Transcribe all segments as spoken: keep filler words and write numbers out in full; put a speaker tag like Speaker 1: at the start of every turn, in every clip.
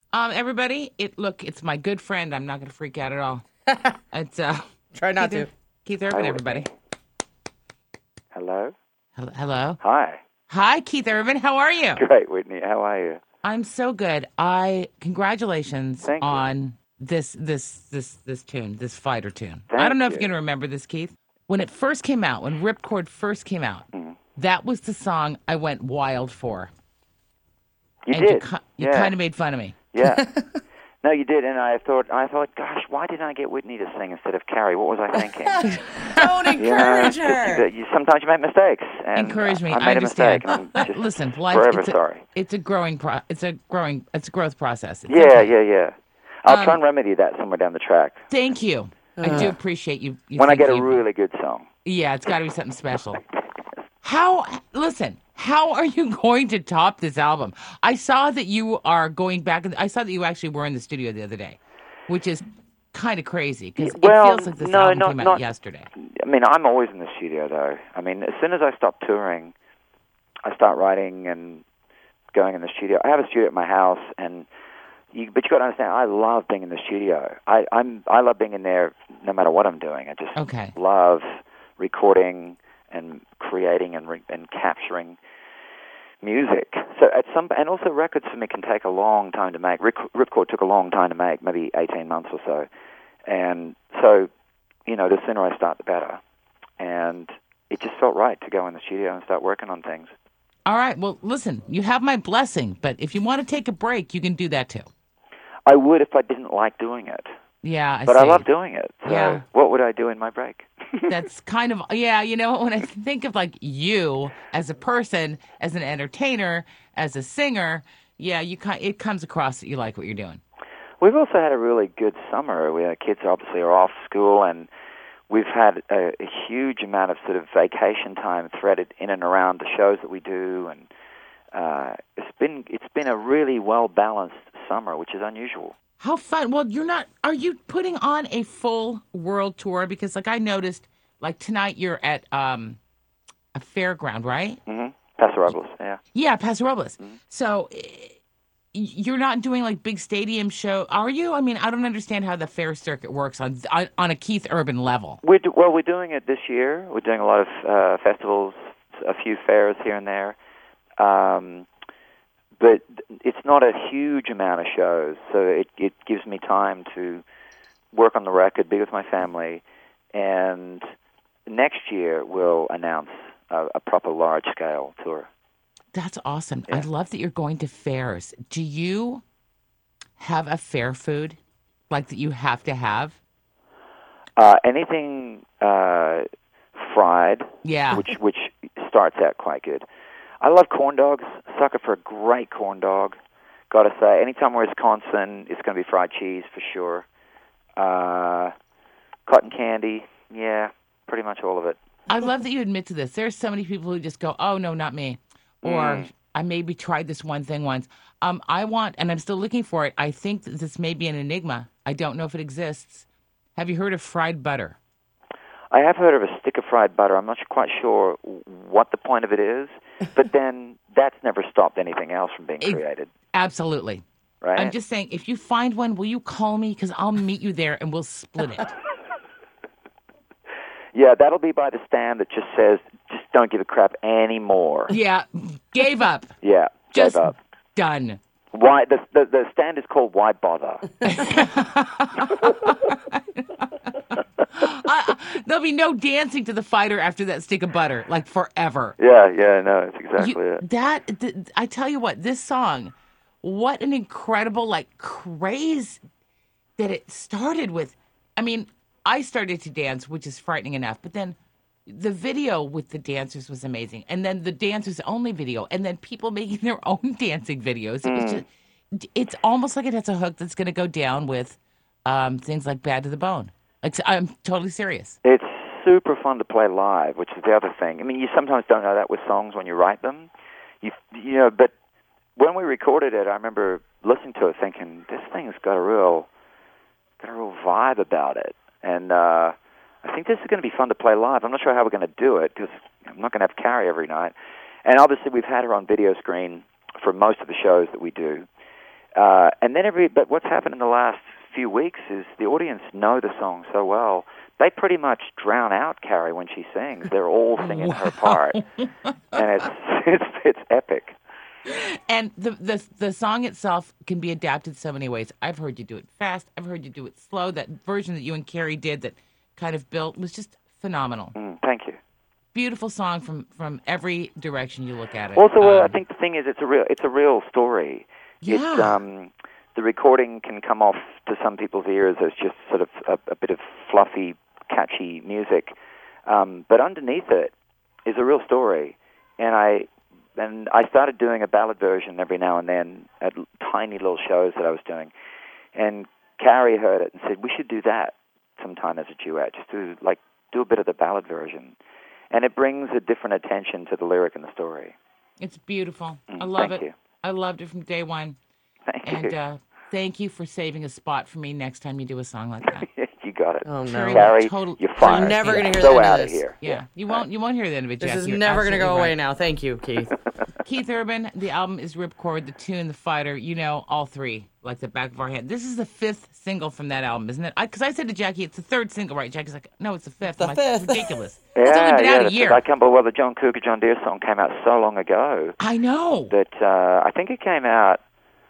Speaker 1: Um, everybody, it look, it's my good friend. I'm not going to freak out at all. It's uh,
Speaker 2: Try not
Speaker 1: Keith, Ir-
Speaker 2: to.
Speaker 1: Keith
Speaker 3: Hi,
Speaker 1: Urban,
Speaker 3: Whitney.
Speaker 1: everybody.
Speaker 3: Hello?
Speaker 1: Hello, hello.
Speaker 3: Hi.
Speaker 1: Hi, Keith Urban. How are you?
Speaker 3: Great, Whitney. How are you?
Speaker 1: I'm so good. I congratulations
Speaker 3: Thank you.
Speaker 1: on this this this this tune, this fighter tune. I don't
Speaker 3: Thank
Speaker 1: know if you're
Speaker 3: you.
Speaker 1: going to remember this, Keith. When it first came out, when Ripcord first came out,
Speaker 3: Mm.
Speaker 1: that was the song I went wild for,
Speaker 3: You
Speaker 1: and you
Speaker 3: did.
Speaker 1: ki- you
Speaker 3: Yeah.
Speaker 1: kind of made fun of me.
Speaker 3: Yeah. No, you did, and I thought, I thought, gosh, why didn't I get Whitney to sing instead of Carrie? What was I thinking?
Speaker 2: Don't
Speaker 3: You know,
Speaker 2: encourage
Speaker 3: it's just
Speaker 2: her.
Speaker 3: that you, sometimes you make mistakes, and
Speaker 1: Encourage me.
Speaker 3: I
Speaker 1: I
Speaker 3: made a mistake,
Speaker 1: understand.
Speaker 3: and I'm
Speaker 1: I,
Speaker 3: just
Speaker 1: listen, life.
Speaker 3: forever
Speaker 1: It's a
Speaker 3: sorry.
Speaker 1: it's a growing pro. It's a growing. It's a growth process. It's
Speaker 3: Yeah,
Speaker 1: okay.
Speaker 3: yeah, yeah. I'll try
Speaker 1: Um,
Speaker 3: and remedy that somewhere down the track.
Speaker 1: thank you. I do
Speaker 3: Yeah.
Speaker 1: appreciate you. You
Speaker 3: When I get a
Speaker 1: thinking of me.
Speaker 3: really good song.
Speaker 1: Yeah, it's got to be something special. How? Listen. How are you going to top this album? I saw that you are going back. I saw that you actually were in the studio the other day, which is kind of crazy
Speaker 3: Yeah,
Speaker 1: because it
Speaker 3: well,
Speaker 1: feels like this
Speaker 3: no,
Speaker 1: album
Speaker 3: not
Speaker 1: came out
Speaker 3: not.
Speaker 1: yesterday.
Speaker 3: I mean, I'm always in the studio though. I mean, as soon as I stop touring, I start writing and going in the studio. I have a studio at my house, and you, but you got to understand, I love being in the studio. I, I'm I love being in there no matter what I'm doing. I just
Speaker 1: Okay.
Speaker 3: love recording and creating and re, and capturing music. So at some and also records for me can take a long time to make. Rip, Ripcord took a long time to make, maybe eighteen months or so, and so you know the sooner I start, the better. And it just felt right to go in the studio and start working on things.
Speaker 1: All right. Well, listen. You have my blessing, but if you want to take a break, you can do that too.
Speaker 3: I would if I didn't like doing it,
Speaker 1: Yeah, I
Speaker 3: but I
Speaker 1: see.
Speaker 3: love doing it. So
Speaker 1: Yeah.
Speaker 3: what would I do in my break?
Speaker 1: That's kind of, yeah, you know, when I think of like you as a person, as an entertainer, as a singer, yeah, you kind it comes across that you like what you're doing.
Speaker 3: We've also had a really good summer. We, our kids obviously are off school, and we've had a, a huge amount of sort of vacation time threaded in and around the shows that we do, and uh, it's been it's been a really well balanced summer, which is unusual.
Speaker 1: How fun. Well, you're not, are you putting on a full world tour? Because like I noticed, like tonight you're at um a fairground, right?
Speaker 3: Mm-hmm. Paso Robles, yeah.
Speaker 1: Yeah, Paso Robles.
Speaker 3: Mm-hmm.
Speaker 1: So eh, you're not doing like big stadium show, are you? I mean, I don't understand how the fair circuit works on on, on a Keith Urban level.
Speaker 3: We're do, well, we're doing it this year. We're doing a lot of uh, festivals, a few fairs here and there. Um, but it's not a huge amount of shows, so it, it gives me time to work on the record, be with my family, and next year we'll announce a, a proper large-scale tour.
Speaker 1: That's awesome. I
Speaker 3: Yeah.
Speaker 1: love that you're going to fairs. Do you have a fair food like that you have to have?
Speaker 3: Uh, anything uh, fried,
Speaker 1: Yeah.
Speaker 3: which which starts out quite good. I love corn dogs. Sucker for a great corn dog. Got to say, anytime we're in Wisconsin, it's going to be fried cheese for sure. Uh, cotton candy, yeah, pretty much all of it.
Speaker 1: I love that you admit to this. There's so many people who just go, "Oh no, not me," or
Speaker 3: Mm.
Speaker 1: "I maybe tried this one thing once." Um, I want, and I'm still looking for it. I think that this may be an enigma. I don't know if it exists. Have you heard of fried butter?
Speaker 3: I have heard of a stick of fried butter. I'm not quite sure what the point of it is, but then that's never stopped anything else from being
Speaker 1: It,
Speaker 3: created,
Speaker 1: absolutely. I'm
Speaker 3: right?
Speaker 1: just saying, if you find one, will you call me? Because I'll meet you there and we'll split it.
Speaker 3: Yeah, that'll be by the stand that just says, just don't give a crap anymore.
Speaker 1: Yeah, gave up.
Speaker 3: Yeah, gave
Speaker 1: Just
Speaker 3: up.
Speaker 1: done.
Speaker 3: Why the, the the stand is called Why Bother?
Speaker 1: I, there'll be no dancing to the fighter after that stick of butter, like forever.
Speaker 3: Yeah, yeah, no, that's
Speaker 1: You
Speaker 3: exactly it.
Speaker 1: that th- I tell you what, this song, what an incredible like craze that it started with. I mean, I started to dance, which is frightening enough, but then the video with the dancers was amazing, and then the dancers only video, and then people making their own dancing videos. It was
Speaker 3: Mm.
Speaker 1: just, it's almost like it has a hook that's going to go down with um, things like Bad to the Bone. Like I'm totally serious.
Speaker 3: It's super fun to play live, which is the other thing. I mean, you sometimes don't know that with songs when you write them. You you know, but when we recorded it, I remember listening to it thinking, this thing's got a real got a real vibe about it. And uh I think this is going to be fun to play live. I'm not sure how we're going to do it because I'm not going to have Carrie every night. And obviously we've had her on video screen for most of the shows that we do. uh, and then every. But what's happened in the last few weeks is the audience know the song so well. They pretty much drown out Carrie when she sings. They're all singing
Speaker 1: Wow.
Speaker 3: her part, and it's it's it's epic.
Speaker 1: And the, the the song itself can be adapted so many ways. I've heard you do it fast. I've heard you do it slow. That version that you and Carrie did that kind of built was just phenomenal.
Speaker 3: Mm, thank you.
Speaker 1: Beautiful song from, from every direction you look at it.
Speaker 3: Also, uh,
Speaker 1: Um,
Speaker 3: I think the thing is, it's a real it's a real story. It's,
Speaker 1: Yeah.
Speaker 3: um, the recording can come off to some people's ears as just sort of a, a bit of fluffy, catchy music, um, but underneath it is a real story. And I and I started doing a ballad version every now and then at l- tiny little shows that I was doing. And Carrie heard it and said, "We should do that sometime as a duet. Just to like do a bit of the ballad version." And it brings a different attention to the lyric and the story.
Speaker 1: It's beautiful.
Speaker 3: Mm,
Speaker 1: I love
Speaker 3: thank
Speaker 1: it.
Speaker 3: you.
Speaker 1: I loved it from day one.
Speaker 3: Thank
Speaker 1: And
Speaker 3: you.
Speaker 1: uh, thank you for saving a spot for me next time you do a song like that.
Speaker 3: You got it.
Speaker 2: Oh, no.
Speaker 1: Carrie,
Speaker 3: Carrie,
Speaker 1: total-
Speaker 3: you're
Speaker 1: You're
Speaker 3: fired.
Speaker 2: never
Speaker 3: You're
Speaker 2: gonna hear
Speaker 3: so
Speaker 2: the end of
Speaker 3: out of
Speaker 2: this.
Speaker 3: here.
Speaker 1: Yeah, you won't. You won't hear the end of it,
Speaker 2: This
Speaker 1: Jackie.
Speaker 2: is
Speaker 1: You're
Speaker 2: never going to go
Speaker 1: absolutely
Speaker 2: away
Speaker 1: right.
Speaker 2: now. Thank you, Keith.
Speaker 1: Keith Urban. The album is Ripcord. The tune, the fighter. You know all three like the back of our hand. This is the fifth single from that album, isn't it? Because I, I said to Jackie, it's the third single, right? Jackie's like, no, it's the fifth.
Speaker 2: The
Speaker 1: I'm like,
Speaker 2: fifth.
Speaker 1: Ridiculous.
Speaker 3: Yeah,
Speaker 1: it's only been
Speaker 3: yeah,
Speaker 1: out a
Speaker 3: that's
Speaker 1: year.
Speaker 3: it. I can't believe well, the John Cougar John Deere song came out so long ago
Speaker 1: I know.
Speaker 3: that uh, I think it came out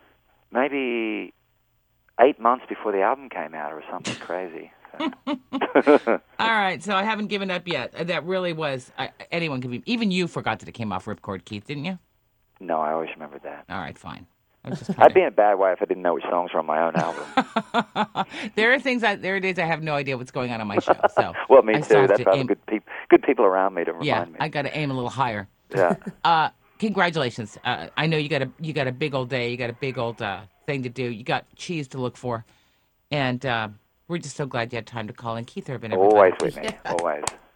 Speaker 3: maybe eight months before the album came out or something crazy. So.
Speaker 1: All right, so I haven't given up yet. Uh, That really was. I, anyone could be. Even you forgot that it came off Ripcord, Keith, didn't you?
Speaker 3: No, I always remember that.
Speaker 1: All right, fine. I was just
Speaker 3: I'd
Speaker 1: trying
Speaker 3: be in a bad way if I didn't know which songs were on my own album.
Speaker 1: to... There are things. I, there are days I have no idea what's going on on my show. So
Speaker 3: Well, me
Speaker 1: I still
Speaker 3: too.
Speaker 1: have
Speaker 3: That's
Speaker 1: to
Speaker 3: why I have
Speaker 1: aim-
Speaker 3: good, peop- good people around me to remind
Speaker 1: Yeah,
Speaker 3: me.
Speaker 1: I got to aim a little higher.
Speaker 3: Yeah.
Speaker 1: Uh, congratulations. Uh, I know you got a you got a big old day. You got a big old uh, thing to do. You got cheese to look for, and uh, we're just so glad you had time to call in, Keith Urban. Everybody.
Speaker 3: Always with me. Always.